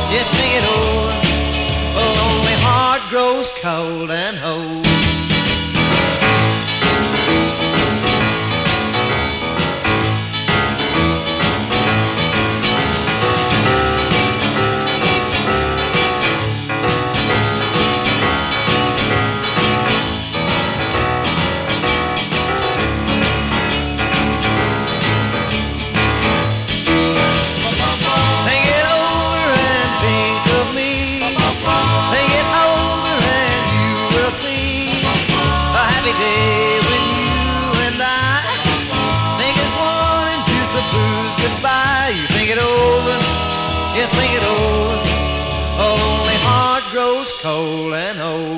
Just think it over. A lonely heart grows cold and old. Just think it over. A lonely heart grows cold and old.